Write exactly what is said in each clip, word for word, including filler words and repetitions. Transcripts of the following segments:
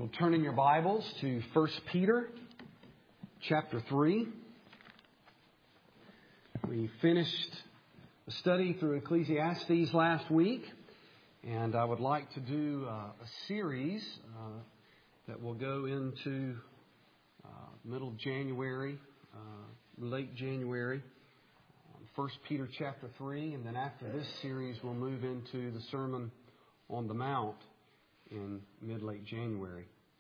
You'll turn in your Bibles to First Peter chapter three. We finished a study through Ecclesiastes last week, and I would like to do uh, a series uh, that will go into uh, middle of January, uh, late January, um, First Peter chapter three, and then after this series we'll move into the Sermon on the Mount in mid-late January.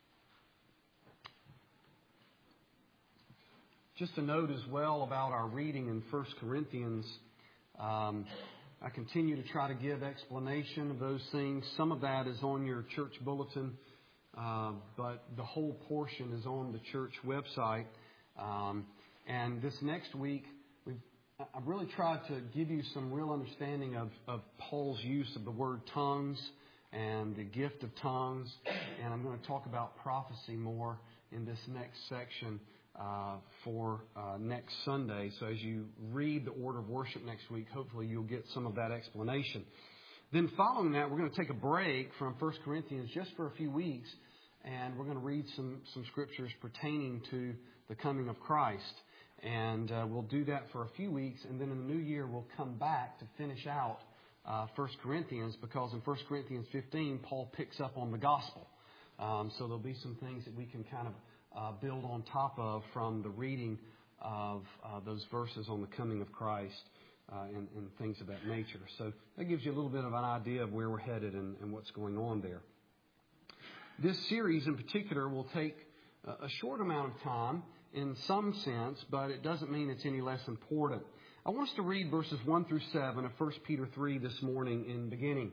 Just a note as well about our reading in First Corinthians. Um, I continue to try to give explanation of those things. Some of that is on your church bulletin, uh, but the whole portion is on the church website. Um, and this next week, we've, I've really tried to give you some real understanding of, of Paul's use of the word tongues and the gift of tongues. And I'm going to talk about prophecy more in this next section uh, for uh, next Sunday. So as you read the order of worship next week, hopefully you'll get some of that explanation. Then following that, we're going to take a break from First Corinthians just for a few weeks, and we're going to read some, some scriptures pertaining to the coming of Christ. And uh, we'll do that for a few weeks, and then in the new year we'll come back to finish out Uh, First Corinthians, because in First Corinthians fifteen, Paul picks up on the gospel. Um, so there'll be some things that we can kind of uh, build on top of from the reading of uh, those verses on the coming of Christ uh, and, and things of that nature. So that gives you a little bit of an idea of where we're headed and, and what's going on there. This series in particular will take a short amount of time in some sense, but it doesn't mean it's any less important. I want us to read verses one through seven of First Peter three this morning in beginning.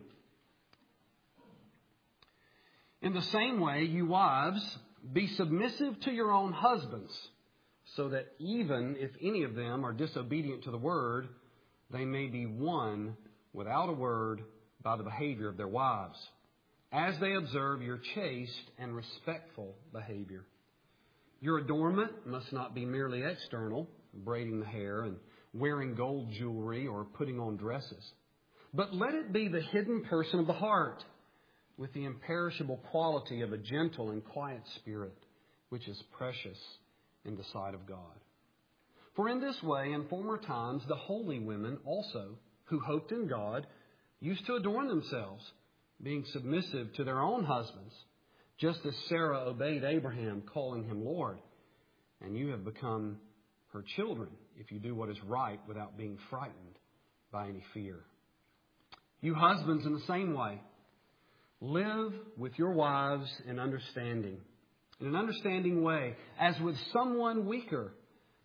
In the same way, you wives, be submissive to your own husbands, so that even if any of them are disobedient to the word, they may be won without a word by the behavior of their wives, as they observe your chaste and respectful behavior. Your adornment must not be merely external, braiding the hair and wearing gold jewelry or putting on dresses, but let it be the hidden person of the heart, with the imperishable quality of a gentle and quiet spirit, which is precious in the sight of God. For in this way, in former times, the holy women also, who hoped in God, used to adorn themselves, being submissive to their own husbands, just as Sarah obeyed Abraham, calling him Lord. And you have become her children, if you do what is right without being frightened by any fear. You husbands, in the same way, live with your wives in understanding, in an understanding way, as with someone weaker,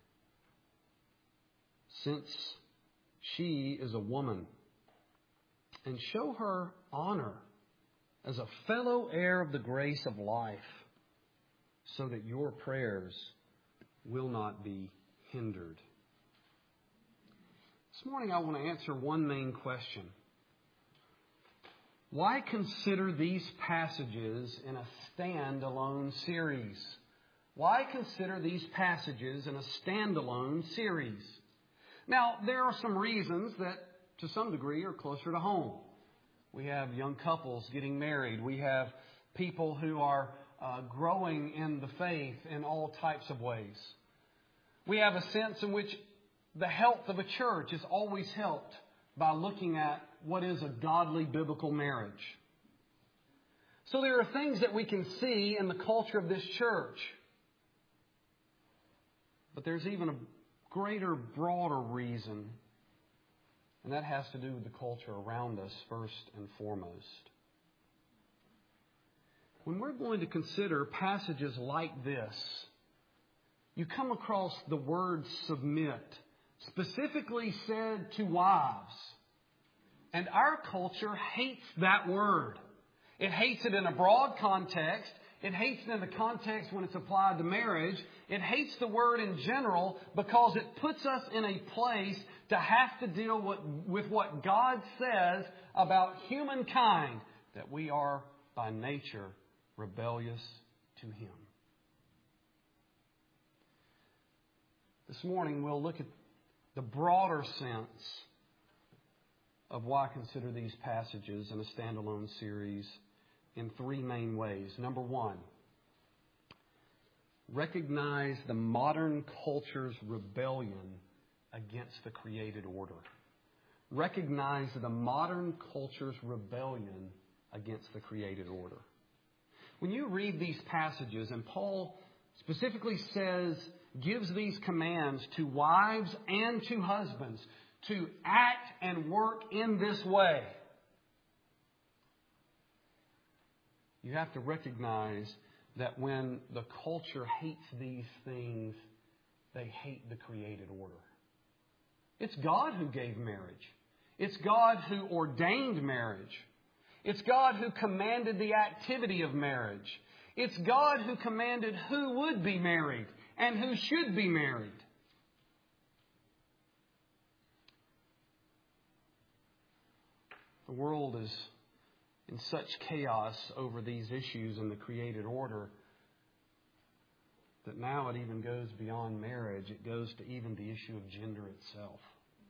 since she is a woman, and show her honor as a fellow heir of the grace of life, so that your prayers will not be hindered. This morning I want to answer one main question. Why consider these passages in a standalone series? Why consider these passages in a standalone series? Now, there are some reasons that to some degree are closer to home. We have young couples getting married. We have people who are uh, growing in the faith in all types of ways. We have a sense in which the health of a church is always helped by looking at what is a godly biblical marriage. So there are things that we can see in the culture of this church. But there's even a greater, broader reason, and that has to do with the culture around us first and foremost. When we're going to consider passages like this, you come across the word submit, specifically said to wives. And our culture hates that word. It hates it in a broad context. It hates it in the context when it's applied to marriage. It hates the word in general because it puts us in a place to have to deal with, with what God says about humankind, that we are by nature rebellious to Him. This morning we'll look at the broader sense of why consider these passages in a standalone series in three main ways. Number one, recognize the modern culture's rebellion against the created order. Recognize the modern culture's rebellion against the created order. When you read these passages, and Paul specifically says, gives these commands to wives and to husbands to act and work in this way, you have to recognize that when the culture hates these things, they hate the created order. It's God who gave marriage. It's God who ordained marriage. It's God who commanded the activity of marriage. It's God who commanded who would be married and who should be married. The world is in such chaos over these issues in the created order that now it even goes beyond marriage. It goes to even the issue of gender itself.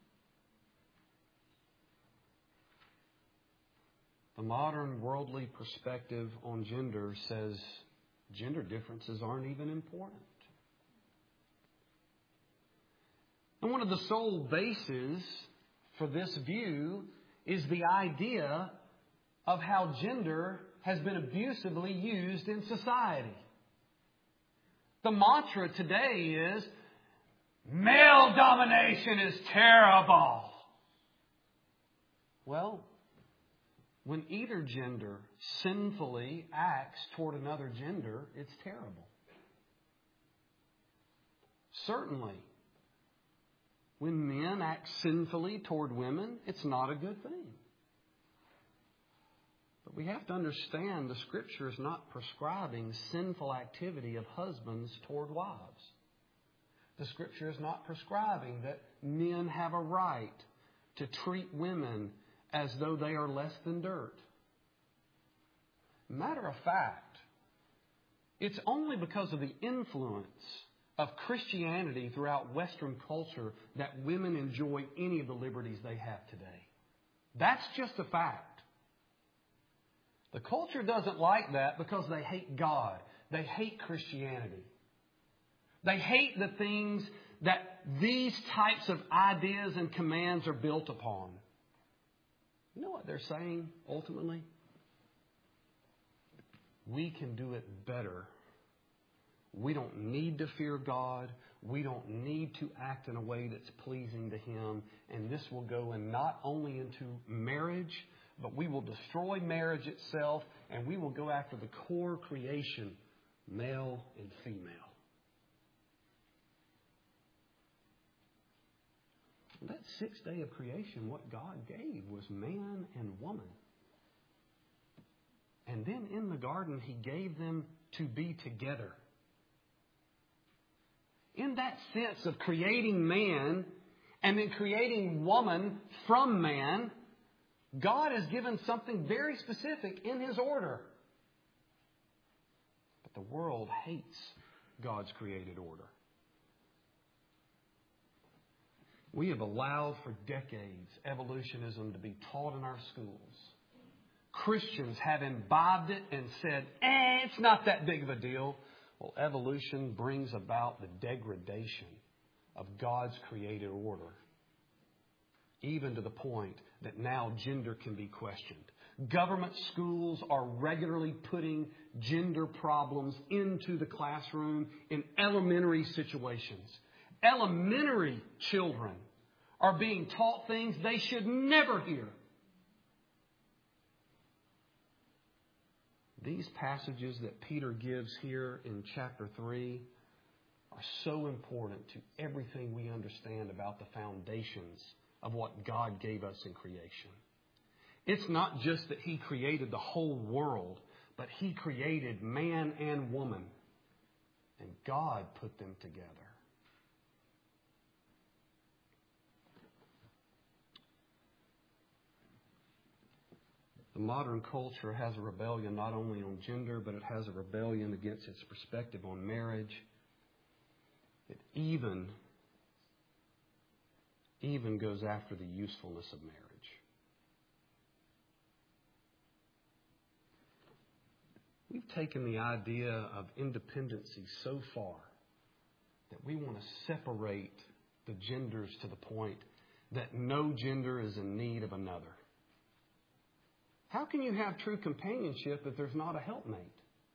The modern worldly perspective on gender says gender differences aren't even important. And one of the sole bases for this view is the idea of how gender has been abusively used in society. The mantra today is, male domination is terrible. Well, when either gender sinfully acts toward another gender, it's terrible. Certainly, when men act sinfully toward women, it's not a good thing. But we have to understand the Scripture is not prescribing sinful activity of husbands toward wives. The Scripture is not prescribing that men have a right to treat women as though they are less than dirt. Matter of fact, it's only because of the influence of Christianity throughout Western culture that women enjoy any of the liberties they have today. That's just a fact. The culture doesn't like that because they hate God. They hate Christianity. They hate the things that these types of ideas and commands are built upon. You know what they're saying ultimately? We can do it better. We don't need to fear God. We don't need to act in a way that's pleasing to Him. And this will go in not only into marriage, but we will destroy marriage itself, and we will go after the core creation, male and female. That sixth day of creation, what God gave was man and woman. And then in the garden, He gave them to be together. In that sense of creating man and then creating woman from man, God has given something very specific in His order. But the world hates God's created order. We have allowed for decades evolutionism to be taught in our schools. Christians have imbibed it and said, eh, it's not that big of a deal. Well, evolution brings about the degradation of God's created order, even to the point that now gender can be questioned. Government schools are regularly putting gender problems into the classroom in elementary situations. Elementary children are being taught things they should never hear. These passages that Peter gives here in chapter three are so important to everything we understand about the foundations of what God gave us in creation. It's not just that He created the whole world, but He created man and woman. And God put them together. The modern culture has a rebellion not only on gender, but it has a rebellion against its perspective on marriage. It even, even goes after the usefulness of marriage. We've taken the idea of independency so far that we want to separate the genders to the point that no gender is in need of another. How can you have true companionship if there's not a helpmate?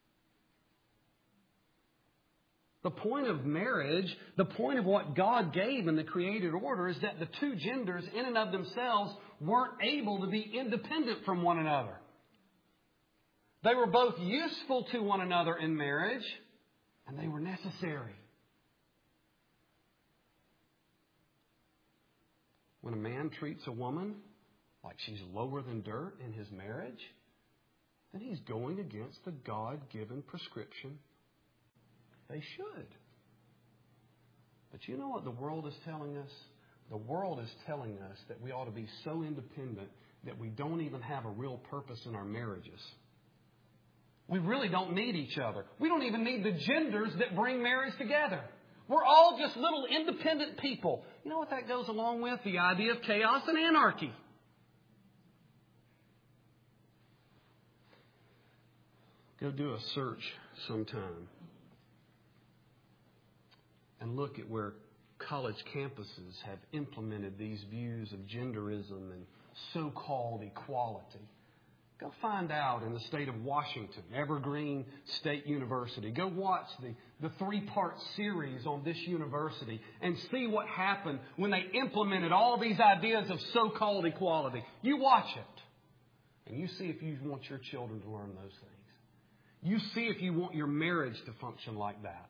The point of marriage, the point of what God gave in the created order is that the two genders in and of themselves weren't able to be independent from one another. They were both useful to one another in marriage, and they were necessary. When a man treats a woman like she's lower than dirt in his marriage, then he's going against the God-given prescription. They should. But you know what the world is telling us? The world is telling us that we ought to be so independent that we don't even have a real purpose in our marriages. We really don't need each other. We don't even need the genders that bring marriage together. We're all just little independent people. You know what that goes along with? The idea of chaos and anarchy. Go do a search sometime and look at where college campuses have implemented these views of genderism and so-called equality. Go find out in the state of Washington, Evergreen State University. Go watch the, the three-part series on this university and see what happened when they implemented all these ideas of so-called equality. You watch it, and you see if you want your children to learn those things. You see if you want your marriage to function like that.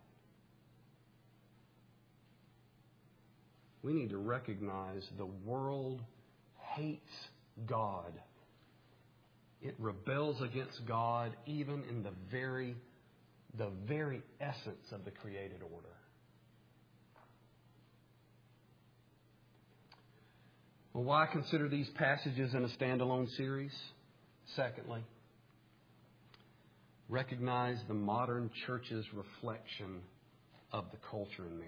We need to recognize the world hates God. It rebels against God even in the very, the very essence of the created order. Well, why consider these passages in a standalone series? Secondly, recognize the modern church's reflection of the culture in marriage.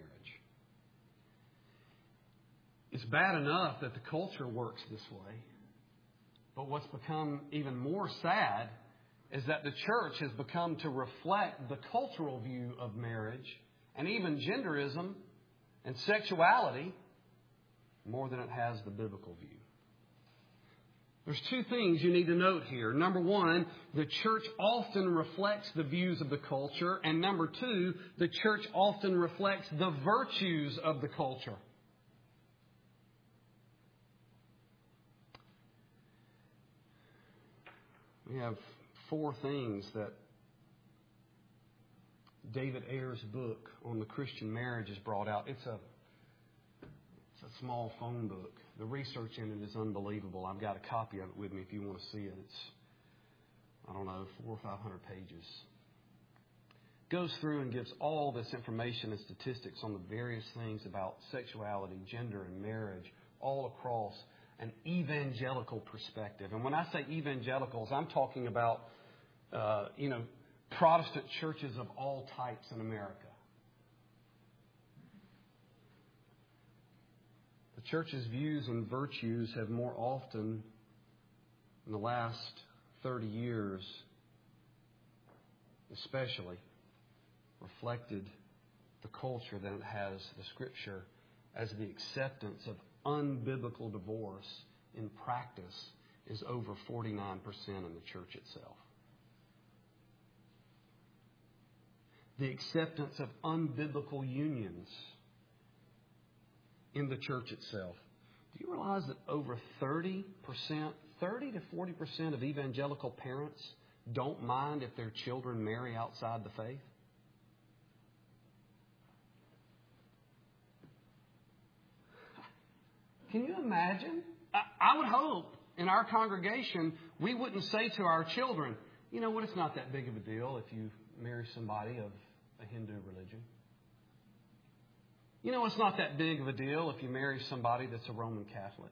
It's bad enough that the culture works this way. But what's become even more sad is that the church has become to reflect the cultural view of marriage and even genderism and sexuality more than it has the biblical view. There's two things you need to note here. Number one, the church often reflects the views of the culture. And number two, the church often reflects the virtues of the culture. We have four things that David Ayer's book on the Christian marriage has brought out. It's a, it's a small phone book. The research in it is unbelievable. I've got a copy of it with me if you want to see it. It's, I don't know, four or five hundred pages. Goes through and gives all this information and statistics on the various things about sexuality, gender, and marriage all across an evangelical perspective. And when I say evangelicals, I'm talking about, uh, you know, Protestant churches of all types in America. The church's views and virtues have more often, in the last thirty years, especially, reflected the culture than it has the Scripture, as the acceptance of unbiblical divorce in practice is over forty-nine percent in the church itself. The acceptance of unbiblical unions in the church itself. Do you realize that over thirty percent, thirty to forty percent of evangelical parents don't mind if their children marry outside the faith? Can you imagine? I, I would hope in our congregation we wouldn't say to our children, you know what, it's not that big of a deal if you marry somebody of a Hindu religion. You know, it's not that big of a deal if you marry somebody that's a Roman Catholic.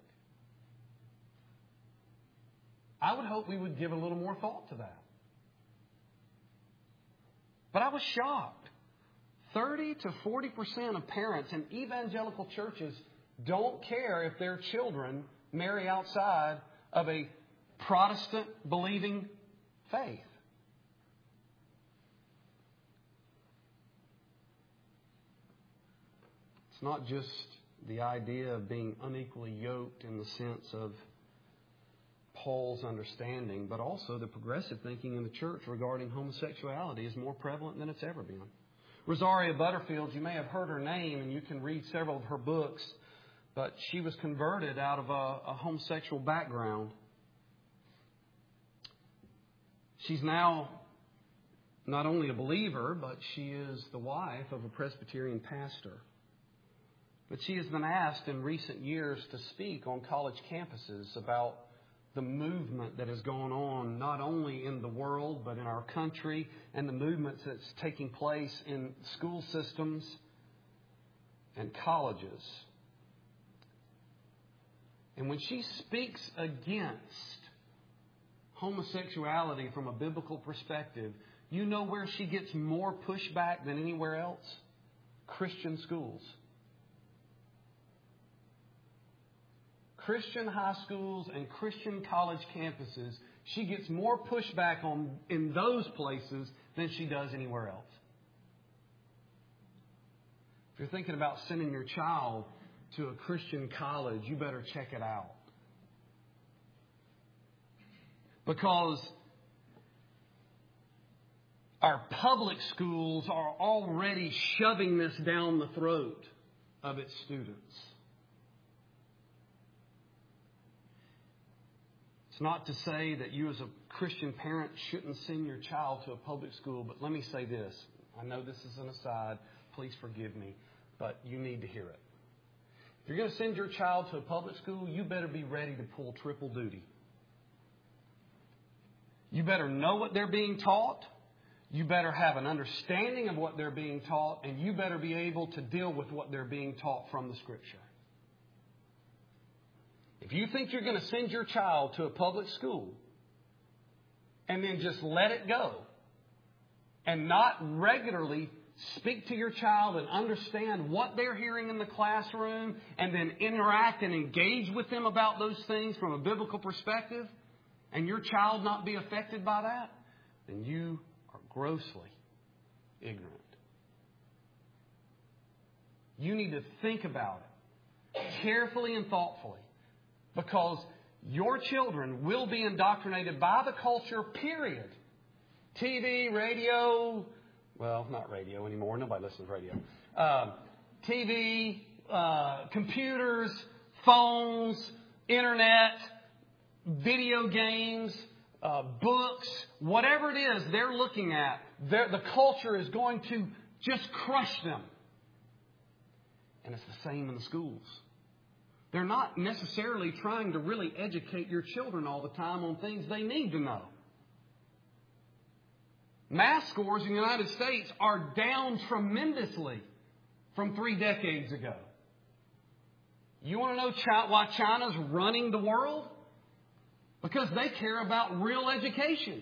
I would hope we would give a little more thought to that. But I was shocked. thirty to forty percent of parents in evangelical churches don't care if their children marry outside of a Protestant believing faith. It's not just the idea of being unequally yoked in the sense of Paul's understanding, but also the progressive thinking in the church regarding homosexuality is more prevalent than it's ever been. Rosaria Butterfield, you may have heard her name and you can read several of her books, but she was converted out of a, a homosexual background. She's now not only a believer, but she is the wife of a Presbyterian pastor. But she has been asked in recent years to speak on college campuses about the movement that has gone on not only in the world but in our country, and the movements that's taking place in school systems and colleges. And when she speaks against homosexuality from a biblical perspective, you know where she gets more pushback than anywhere else? Christian schools. Christian high schools and Christian college campuses, she gets more pushback on in those places than she does anywhere else. If you're thinking about sending your child to a Christian college, you better check it out. Because our public schools are already shoving this down the throat of its students. It's not to say that you as a Christian parent shouldn't send your child to a public school, but let me say this. I know this is an aside. Please forgive me, but you need to hear it. If you're going to send your child to a public school, you better be ready to pull triple duty. You better know what they're being taught. You better have an understanding of what they're being taught, and you better be able to deal with what they're being taught from the Scripture. If you think you're going to send your child to a public school and then just let it go and not regularly speak to your child and understand what they're hearing in the classroom and then interact and engage with them about those things from a biblical perspective, and your child not be affected by that, then you are grossly ignorant. You need to think about it carefully and thoughtfully, because your children will be indoctrinated by the culture, period. T V, radio, well, not radio anymore. Nobody listens to radio. Uh, T V, uh, computers, phones, internet, video games, uh, books, whatever it is they're looking at, they're, the culture is going to just crush them. And it's the same in the schools. They're not necessarily trying to really educate your children all the time on things they need to know. Math scores in the United States are down tremendously from three decades ago. You want to know why China's running the world? Because they care about real education.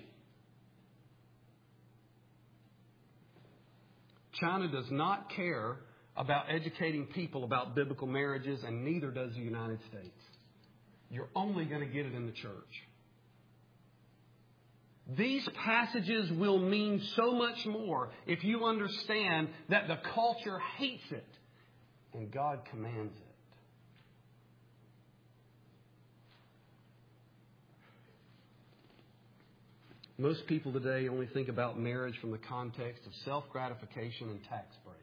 China does not care about educating people about biblical marriages, and neither does the United States. You're only going to get it in the church. These passages will mean so much more if you understand that the culture hates it and God commands it. Most people today only think about marriage from the context of self-gratification and tax breaks.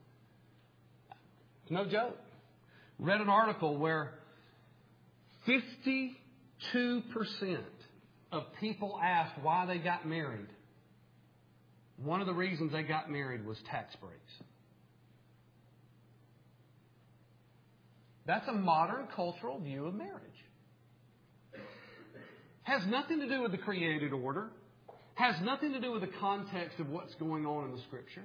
It's no joke. Read an article where fifty-two percent of people asked why they got married. One of the reasons they got married was tax breaks. That's a modern cultural view of marriage. Has nothing to do with the created order. Has nothing to do with the context of what's going on in the Scripture.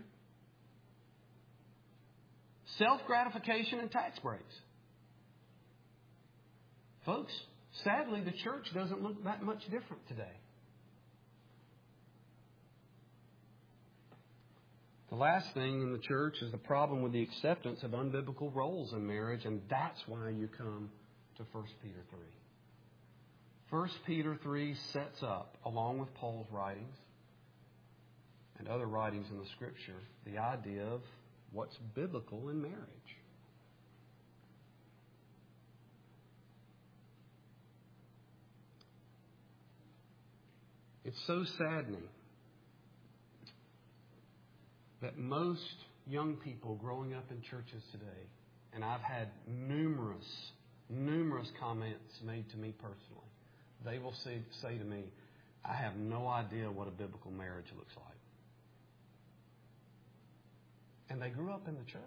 Self-gratification and tax breaks. Folks, sadly, the church doesn't look that much different today. The last thing in the church is the problem with the acceptance of unbiblical roles in marriage, and that's why you come to First Peter three. First Peter three sets up, along with Paul's writings and other writings in the Scripture, the idea of what's biblical in marriage. It's so saddening that most young people growing up in churches today, and I've had numerous, numerous comments made to me personally, they will say, say to me, I have no idea what a biblical marriage looks like. And they grew up in the church.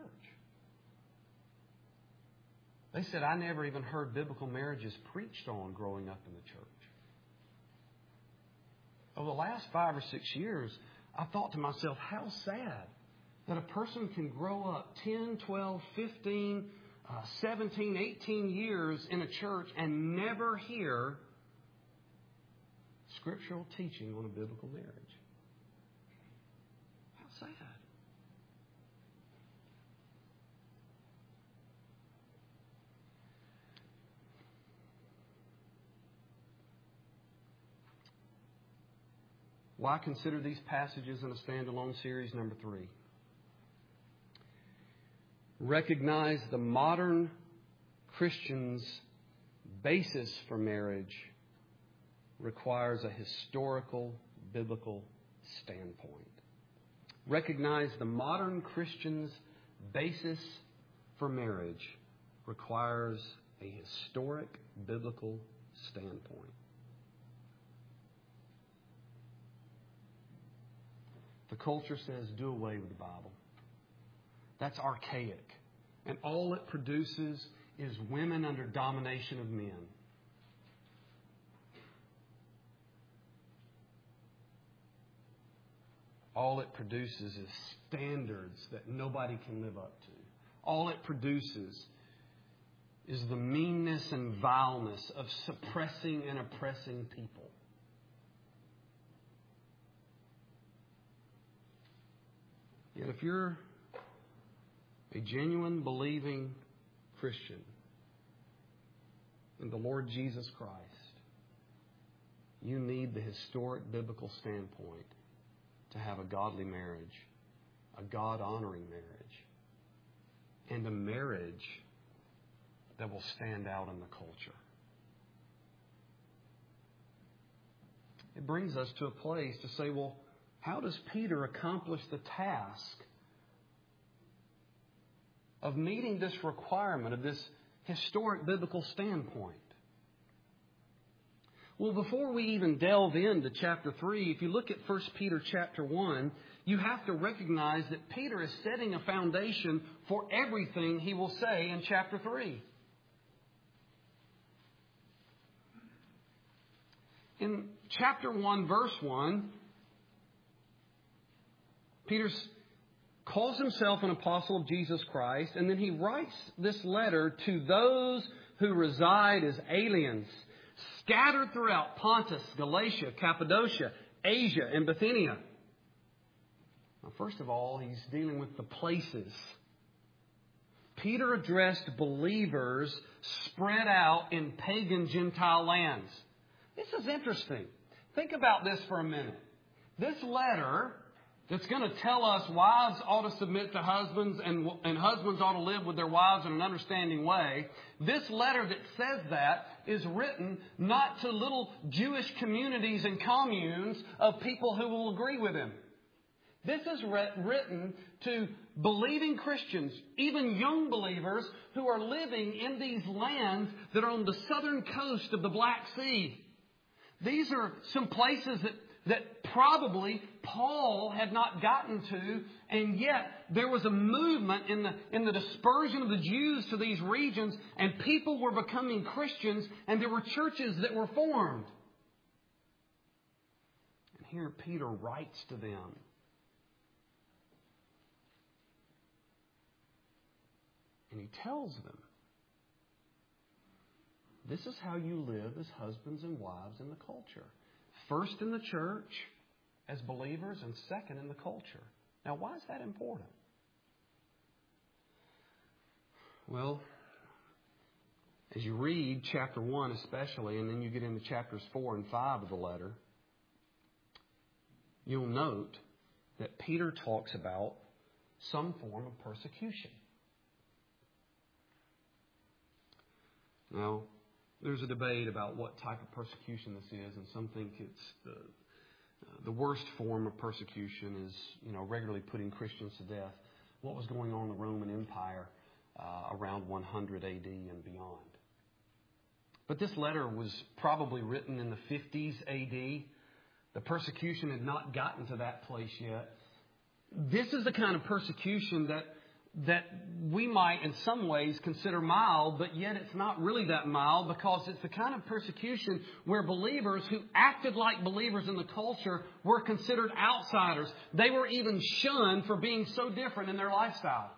They said, I never even heard biblical marriages preached on growing up in the church. Over the last five or six years, I thought to myself, how sad that a person can grow up ten, twelve, fifteen, uh, seventeen, eighteen years in a church and never hear scriptural teaching on a biblical marriage. How sad. Why consider these passages in a standalone series? Number three. Recognize the modern Christian's basis for marriage requires a historical, biblical standpoint. Recognize the modern Christian's basis for marriage requires a historic, biblical standpoint. The culture says, do away with the Bible. That's archaic. And all it produces is women under domination of men. All it produces is standards that nobody can live up to. All it produces is the meanness and vileness of suppressing and oppressing people. Yet if you're a genuine believing Christian in the Lord Jesus Christ, you need the historic biblical standpoint to have a godly marriage, a God-honoring marriage, and a marriage that will stand out in the culture. It brings us to a place to say, well, how does Peter accomplish the task of meeting this requirement of this historic biblical standpoint? Well, before we even delve into chapter three, if you look at First Peter chapter one, you have to recognize that Peter is setting a foundation for everything he will say in chapter three. In chapter one, verse one, Peter calls himself an apostle of Jesus Christ, and then he writes this letter to those who reside as aliens, scattered throughout Pontus, Galatia, Cappadocia, Asia, and Bithynia. Now, first of all, he's dealing with the places. Peter addressed believers spread out in pagan Gentile lands. This is interesting. Think about this for a minute. This letter that's going to tell us wives ought to submit to husbands and, and husbands ought to live with their wives in an understanding way. This letter that says that is written not to little Jewish communities and communes of people who will agree with him. This is written to believing Christians, even young believers who are living in these lands that are on the southern coast of the Black Sea. These are some places that that probably Paul had not gotten to, and yet there was a movement in the in the dispersion of the Jews to these regions, and people were becoming Christians, and there were churches that were formed. And here Peter writes to them. And he tells them, this is how you live as husbands and wives in the culture. First in the church as believers, and second in the culture. Now, why is that important? Well, as you read chapter one especially, and then you get into chapters four and five of the letter, you'll note that Peter talks about some form of persecution. Now, there's a debate about what type of persecution this is, and some think it's the Uh, the worst form of persecution is, you know, regularly putting Christians to death. What was going on in the Roman Empire uh, around one hundred A D and beyond. But this letter was probably written in the fifties A D. The persecution had not gotten to that place yet. This is the kind of persecution that that we might in some ways consider mild, but yet it's not really that mild, because it's the kind of persecution where believers who acted like believers in the culture were considered outsiders. They were even shunned for being so different in their lifestyle.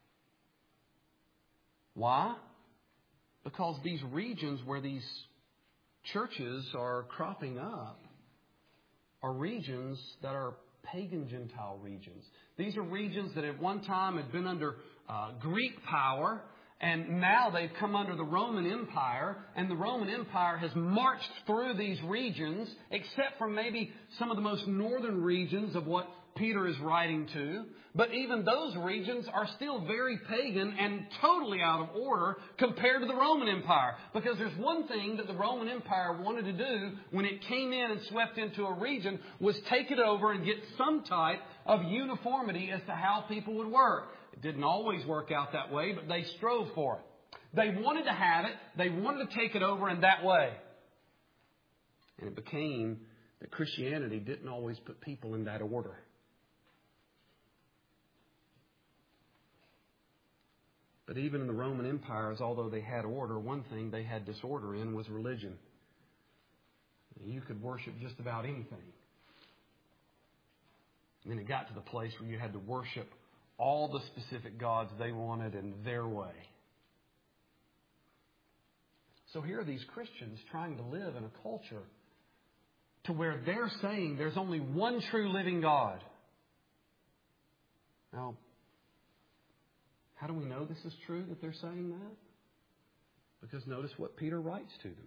Why? Because these regions where these churches are cropping up are regions that are pagan Gentile regions. These are regions that at one time had been under uh, Greek power, and now they've come under the Roman Empire, and the Roman Empire has marched through these regions, except for maybe some of the most northern regions of what Peter is writing to. But even those regions are still very pagan and totally out of order compared to the Roman Empire. Because there's one thing that the Roman Empire wanted to do when it came in and swept into a region, was take it over and get some type of uniformity as to how people would work. It didn't always work out that way, but they strove for it. They wanted to have it. They wanted to take it over in that way. And it became that Christianity didn't always put people in that order. But even in the Roman empires, although they had order, one thing they had disorder in was religion. You could worship just about anything. And then it got to the place where you had to worship all the specific gods they wanted in their way. So here are these Christians trying to live in a culture to where they're saying there's only one true living God. Now, how do we know this is true, that they're saying that? Because notice what Peter writes to them.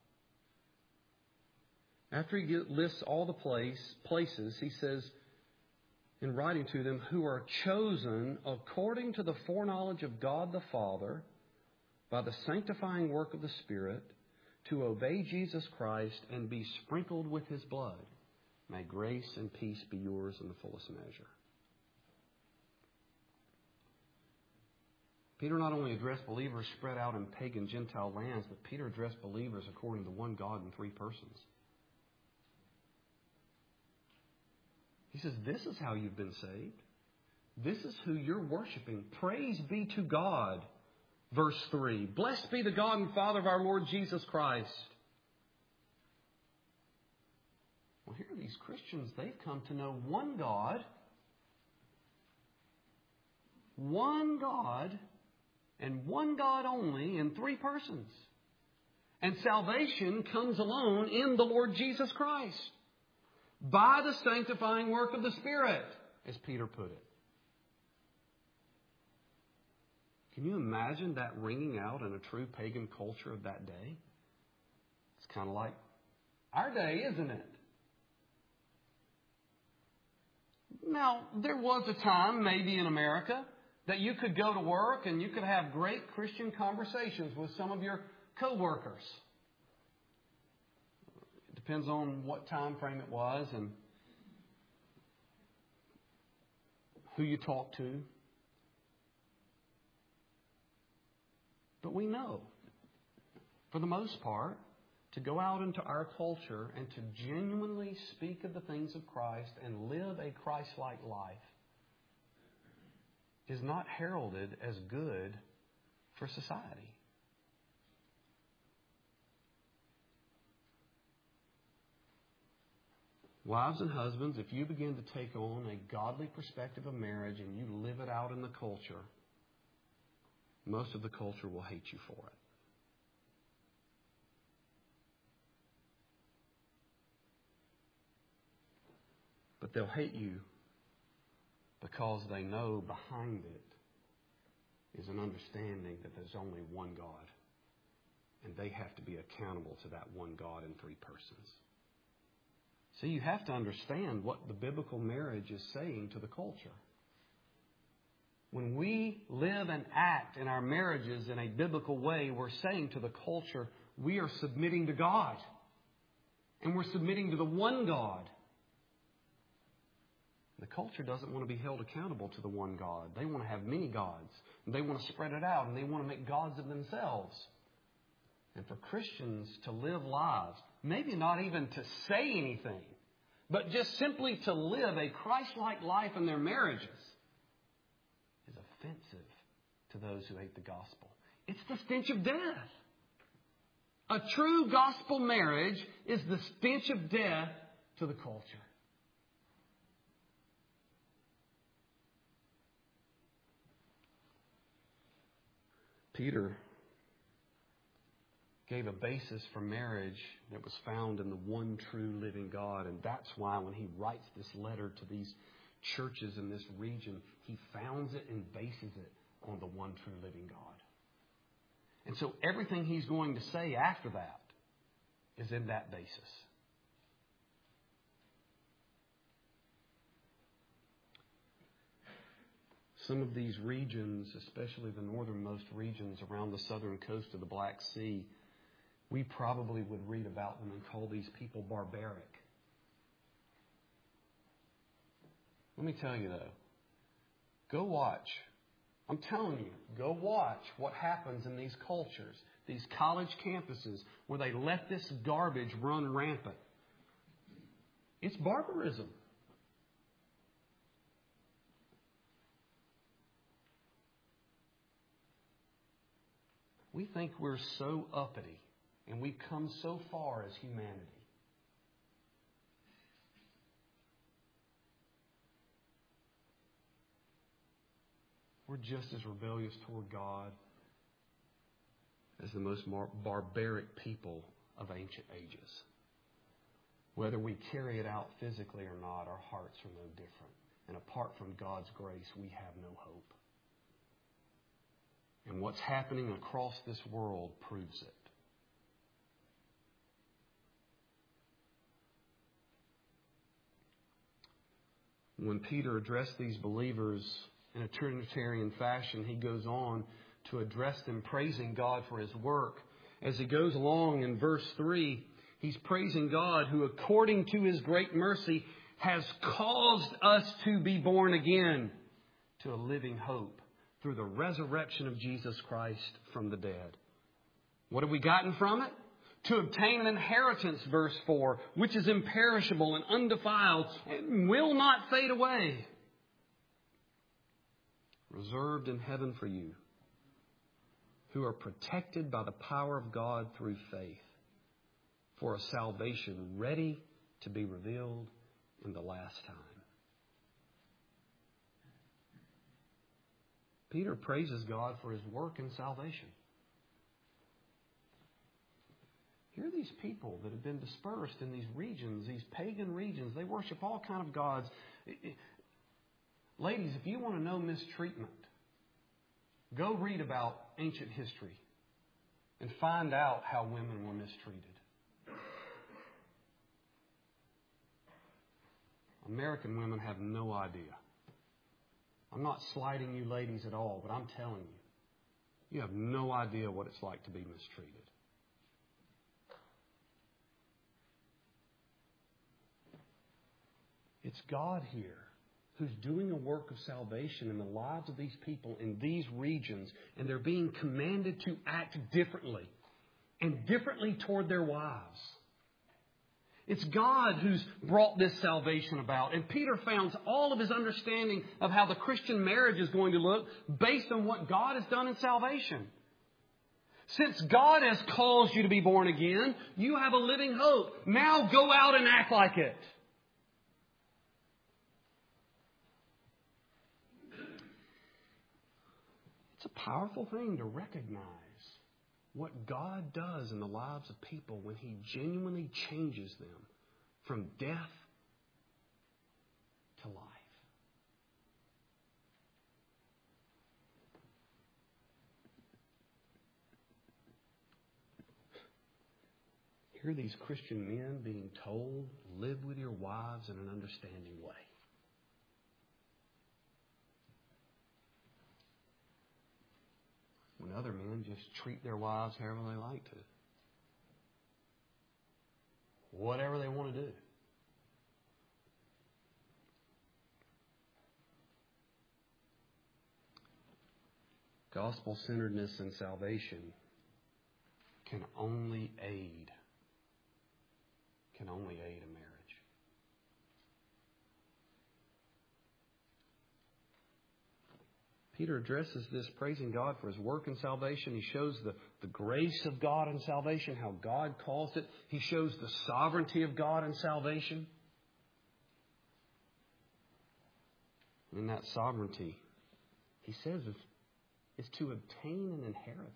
After he lists all the place, places, he says, in writing to them, who are chosen according to the foreknowledge of God the Father, by the sanctifying work of the Spirit, to obey Jesus Christ and be sprinkled with His blood. May grace and peace be yours in the fullest measure. Peter not only addressed believers spread out in pagan Gentile lands, but Peter addressed believers according to one God in three persons. He says, this is how you've been saved. This is who you're worshiping. Praise be to God. Verse three. Blessed be the God and Father of our Lord Jesus Christ. Well, here are these Christians. They've come to know one God. One God. And one God only in three persons. And salvation comes alone in the Lord Jesus Christ. By the sanctifying work of the Spirit, as Peter put it. Can you imagine that ringing out in a true pagan culture of that day? It's kind of like our day, isn't it? Now, there was a time, maybe in America, that you could go to work and you could have great Christian conversations with some of your co-workers. It depends on what time frame it was and who you talk to. But we know, for the most part, to go out into our culture and to genuinely speak of the things of Christ and live a Christ-like life is not heralded as good for society. Wives and husbands, if you begin to take on a godly perspective of marriage and you live it out in the culture, most of the culture will hate you for it. But they'll hate you because they know behind it is an understanding that there's only one God. And they have to be accountable to that one God in three persons. So you have to understand what the biblical marriage is saying to the culture. When we live and act in our marriages in a biblical way, we're saying to the culture, we are submitting to God. And we're submitting to the one God. The culture doesn't want to be held accountable to the one God. They want to have many gods. And they want to spread it out. And they want to make gods of themselves. And for Christians to live lives, maybe not even to say anything, but just simply to live a Christ-like life in their marriages is offensive to those who hate the gospel. It's the stench of death. A true gospel marriage is the stench of death to the culture. Peter gave a basis for marriage that was found in the one true living God. And that's why when he writes this letter to these churches in this region, he founds it and bases it on the one true living God. And so everything he's going to say after that is in that basis. Some of these regions, especially the northernmost regions around the southern coast of the Black Sea, we probably would read about them and call these people barbaric. Let me tell you though, go watch. I'm telling you, go watch what happens in these cultures, these college campuses where they let this garbage run rampant. It's barbarism. We think we're so uppity and we've come so far as humanity. We're just as rebellious toward God as the most bar- barbaric people of ancient ages. Whether we carry it out physically or not, our hearts are no different. And apart from God's grace, we have no hope. And what's happening across this world proves it. When Peter addressed these believers in a Trinitarian fashion, he goes on to address them praising God for His work. As he goes along in verse three, he's praising God who, according to His great mercy, has caused us to be born again to a living hope through the resurrection of Jesus Christ from the dead. What have we gotten from it? To obtain an inheritance, verse four, which is imperishable and undefiled and will not fade away. Reserved in heaven for you, who are protected by the power of God through faith, for a salvation ready to be revealed in the last time. Peter praises God for His work in salvation. Here are these people that have been dispersed in these regions, these pagan regions. They worship all kinds of gods. Ladies, if you want to know mistreatment, go read about ancient history and find out how women were mistreated. American women have no idea. I'm not slighting you ladies at all, but I'm telling you, you have no idea what it's like to be mistreated. It's God here who's doing a work of salvation in the lives of these people in these regions, and they're being commanded to act differently and differently toward their wives. It's God who's brought this salvation about. And Peter founds all of his understanding of how the Christian marriage is going to look based on what God has done in salvation. Since God has caused you to be born again, you have a living hope. Now go out and act like it. It's a powerful thing to recognize what God does in the lives of people when He genuinely changes them from death to life. Here are these Christian men being told, live with your wives in an understanding way. When other men just treat their wives however they like to. Whatever they want to do. Gospel-centeredness in salvation can only aid, can only aid a marriage. Peter addresses this, praising God for His work in salvation. He shows the, the grace of God in salvation, how God calls it. He shows the sovereignty of God in salvation. And that sovereignty, he says, is, is to obtain an inheritance.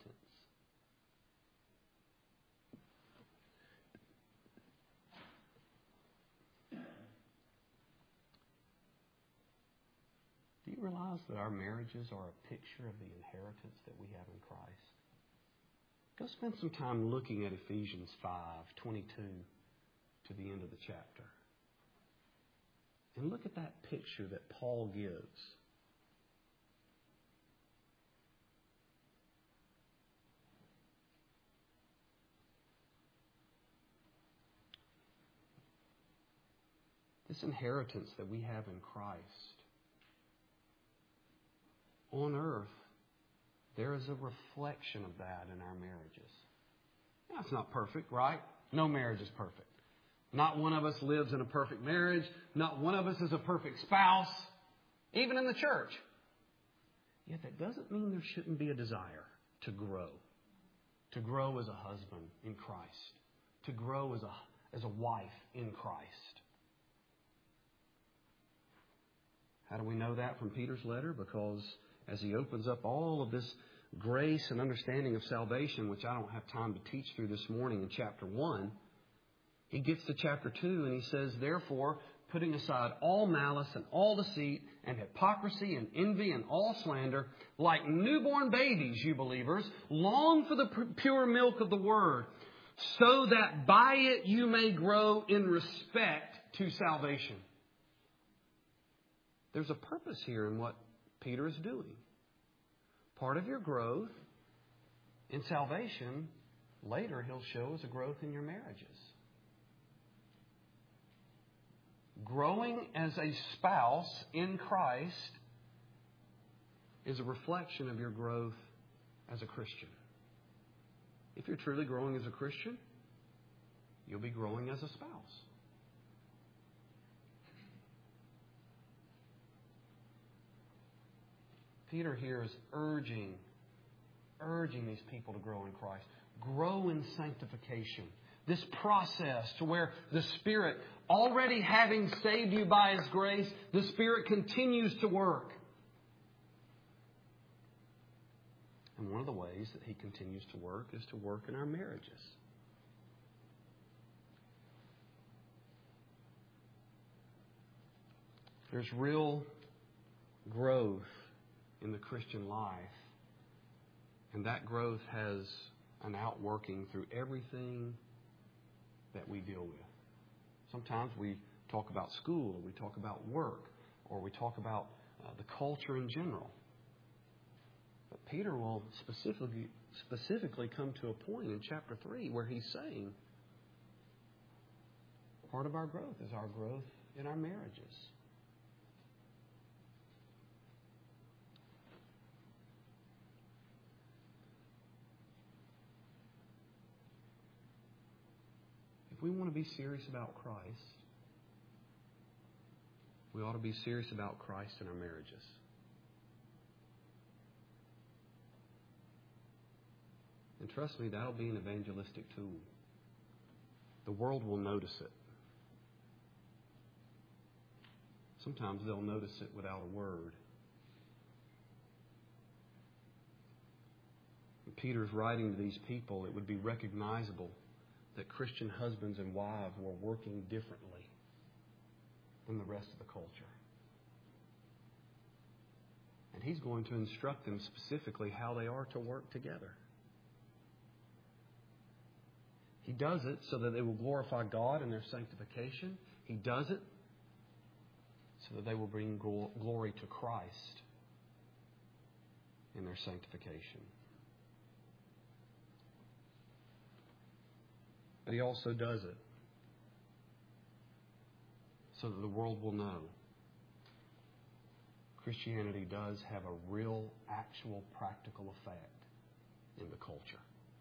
Do you realize that our marriages are a picture of the inheritance that we have in Christ? Go spend some time looking at Ephesians five twenty-two to the end of the chapter. And look at that picture that Paul gives. This inheritance that we have in Christ. On earth, there is a reflection of that in our marriages. Now, it's not perfect, right? No marriage is perfect. Not one of us lives in a perfect marriage. Not one of us is a perfect spouse, even in the church. Yet that doesn't mean there shouldn't be a desire to grow. To grow as a husband in Christ. To grow as a, as a wife in Christ. How do we know that from Peter's letter? Because as he opens up all of this grace and understanding of salvation, which I don't have time to teach through this morning in chapter one, he gets to chapter two and he says, therefore, putting aside all malice and all deceit and hypocrisy and envy and all slander, like newborn babies, you believers, long for the pure milk of the word, so that by it you may grow in respect to salvation. There's a purpose here in what Peter is doing. Part of your growth in salvation, later he'll show as a growth in your marriages. Growing as a spouse in Christ is a reflection of your growth as a Christian. If you're truly growing as a Christian, you'll be growing as a spouse. Peter here is urging, urging these people to grow in Christ. Grow in sanctification. This process to where the Spirit, already having saved you by His grace, the Spirit continues to work. And one of the ways that He continues to work is to work in our marriages. There's real growth in the Christian life. And that growth has an outworking through everything that we deal with. Sometimes we talk about school, or we talk about work, or we talk about uh, the culture in general. But Peter will specifically, specifically come to a point in chapter three where he's saying part of our growth is our growth in our marriages. If we want to be serious about Christ, we ought to be serious about Christ in our marriages. And trust me, that'll be an evangelistic tool. The world will notice it. Sometimes they'll notice it without a word. When Peter's writing to these people, it would be recognizable that Christian husbands and wives were working differently than the rest of the culture. And he's going to instruct them specifically how they are to work together. He does it so that they will glorify God in their sanctification. He does it so that they will bring glory to Christ in their sanctification. But He also does it so that the world will know Christianity does have a real, actual, practical effect in the culture.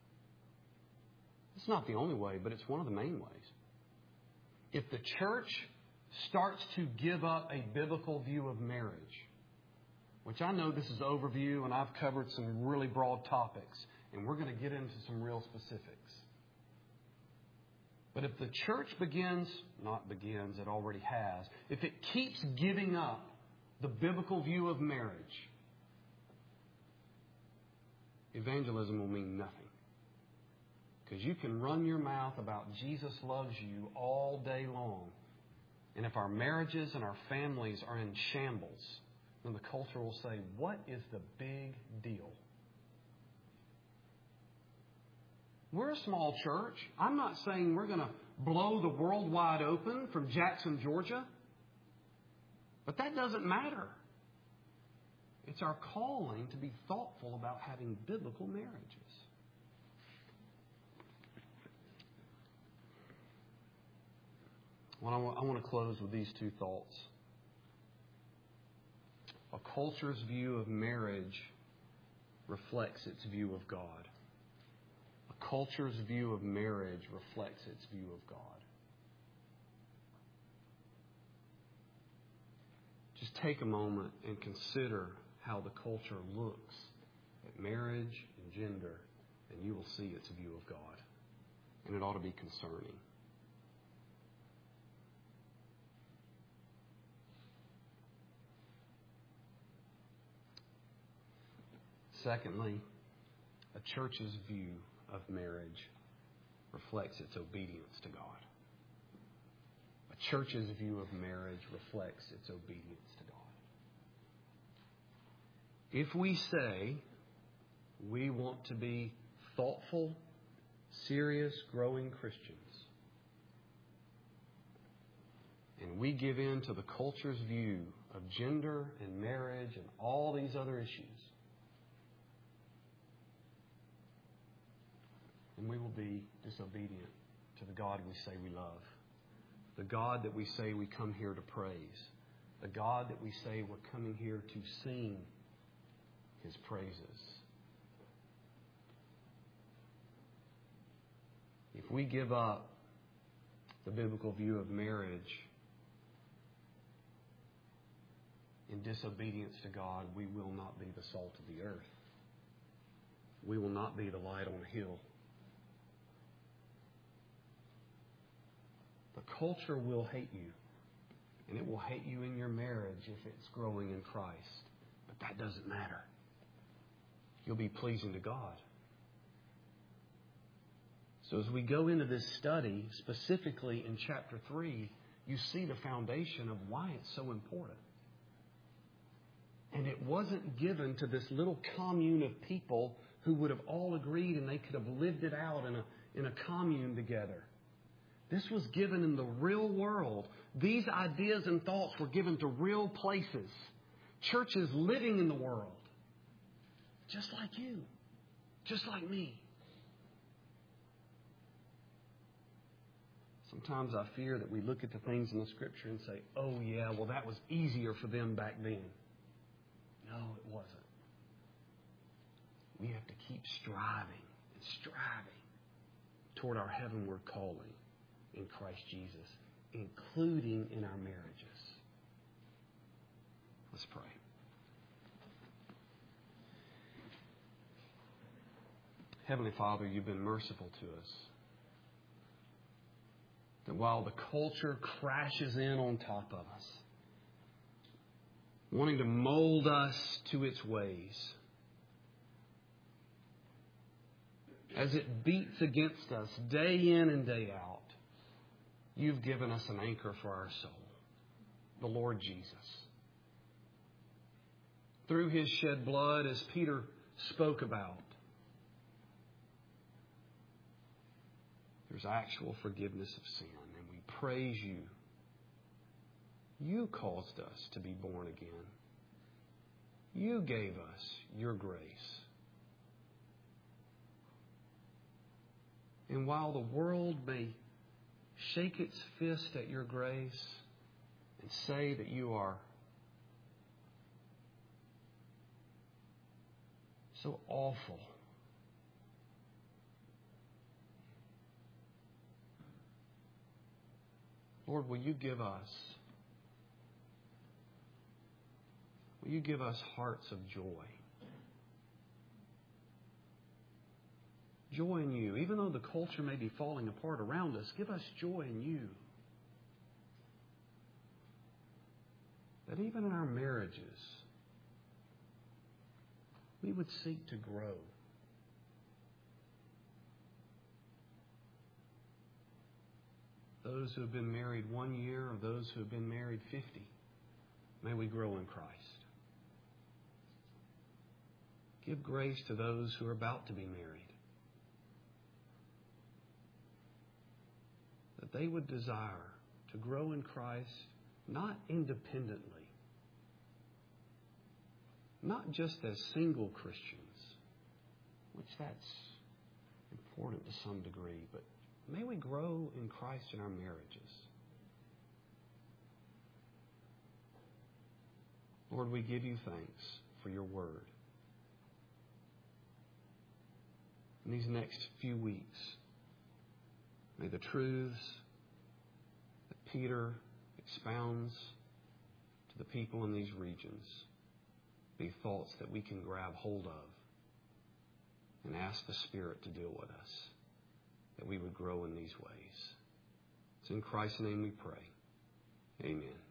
It's not the only way, but it's one of the main ways. If the church starts to give up a biblical view of marriage, which I know this is overview and I've covered some really broad topics, and we're going to get into some real specifics. But if the church begins, not begins, it already has, if it keeps giving up the biblical view of marriage, evangelism will mean nothing. Because you can run your mouth about Jesus loves you all day long. And if our marriages and our families are in shambles, then the culture will say, what is the big deal? We're a small church. I'm not saying we're going to blow the world wide open from Jackson, Georgia. But that doesn't matter. It's our calling to be thoughtful about having biblical marriages. Well, I want to close with these two thoughts. A culture's view of marriage reflects its view of God. A culture's view of marriage reflects its view of God. Just take a moment and consider how the culture looks at marriage and gender, and you will see its view of God. And it ought to be concerning. Secondly, a church's view of marriage reflects its obedience to God. A church's view of marriage reflects its obedience to God. If we say we want to be thoughtful, serious, growing Christians, and we give in to the culture's view of gender and marriage and all these other issues, and we will be disobedient to the God we say we love, the God that we say we come here to praise, the God that we say we're coming here to sing His praises. If we give up the biblical view of marriage in disobedience to God, we will not be the salt of the earth. We will not be the light on a hill. The culture will hate you, and it will hate you in your marriage if it's growing in Christ. But that doesn't matter. You'll be pleasing to God. So as we go into this study, specifically in chapter three, you see the foundation of why it's so important. And it wasn't given to this little commune of people who would have all agreed and they could have lived it out in a, in a commune together. This was given in the real world. These ideas and thoughts were given to real places. Churches living in the world. Just like you. Just like me. Sometimes I fear that we look at the things in the Scripture and say, oh yeah, well that was easier for them back then. No, it wasn't. We have to keep striving and striving toward our heavenward calling in Christ Jesus, including in our marriages. Let's pray. Heavenly Father, you've been merciful to us. That while the culture crashes in on top of us, wanting to mold us to its ways, as it beats against us day in and day out, you've given us an anchor for our soul, the Lord Jesus. Through His shed blood, as Peter spoke about, there's actual forgiveness of sin, and we praise you. You caused us to be born again. You gave us your grace. And while the world may shake its fist at your grace and say that you are So awful. Lord, will you give us, will you give us hearts of joy? Joy in you. Even though the culture may be falling apart around us, give us joy in you. That even in our marriages, we would seek to grow. Those who have been married one year or those who have been married fifty, may we grow in Christ. Give grace to those who are about to be married, that they would desire to grow in Christ, not independently, not just as single Christians, which that's important to some degree, but may we grow in Christ in our marriages. Lord, we give you thanks for your word. In these next few weeks, may the truths that Peter expounds to the people in these regions be thoughts that we can grab hold of and ask the Spirit to deal with us, that we would grow in these ways. It's in Christ's name we pray. Amen.